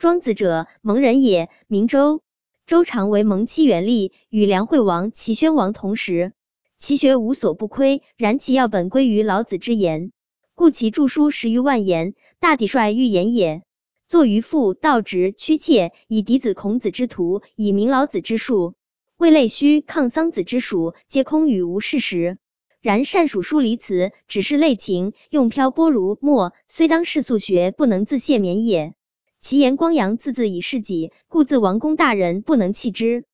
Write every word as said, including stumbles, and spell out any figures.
庄子者，蒙人也，名周。周常为蒙戚元历，与梁惠王、齐宣王同时，其学无所不窥，然其要本归于老子之言，故其著书十余万言，大抵率寓言也。作于父、道直、屈切，以嫡子孔子之徒，以明老子之术。魏类虚、抗桑子之属，皆空语无事实。然善属书离辞，只是类情，用漂波如墨，虽当世俗学，不能自泄免也。其言光阳字字以示己，故自王公大人不能弃之。